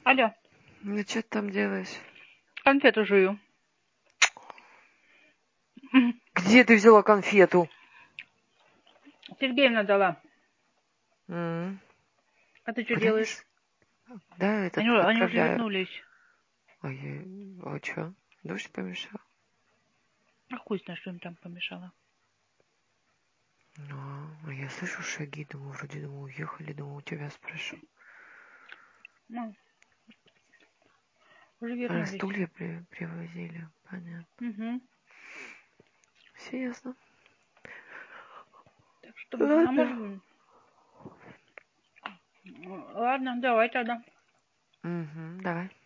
Алло, Ну, что ты там делаешь? конфету жую. Где ты взяла конфету? Сергеевна дала. М, А ты что делаешь? Принес? Да, этот Они уже отправляю. вернулись. А что? Дождь помешал? А хуй знает, что им там помешало. А я слышу шаги, думаю, уехали, думаю, у тебя спрошу. Ну, уже А вернулись. стулья привозили, понятно. Угу. Все ясно. Так что, а Ладно. может... Ладно, давай тогда. Давай.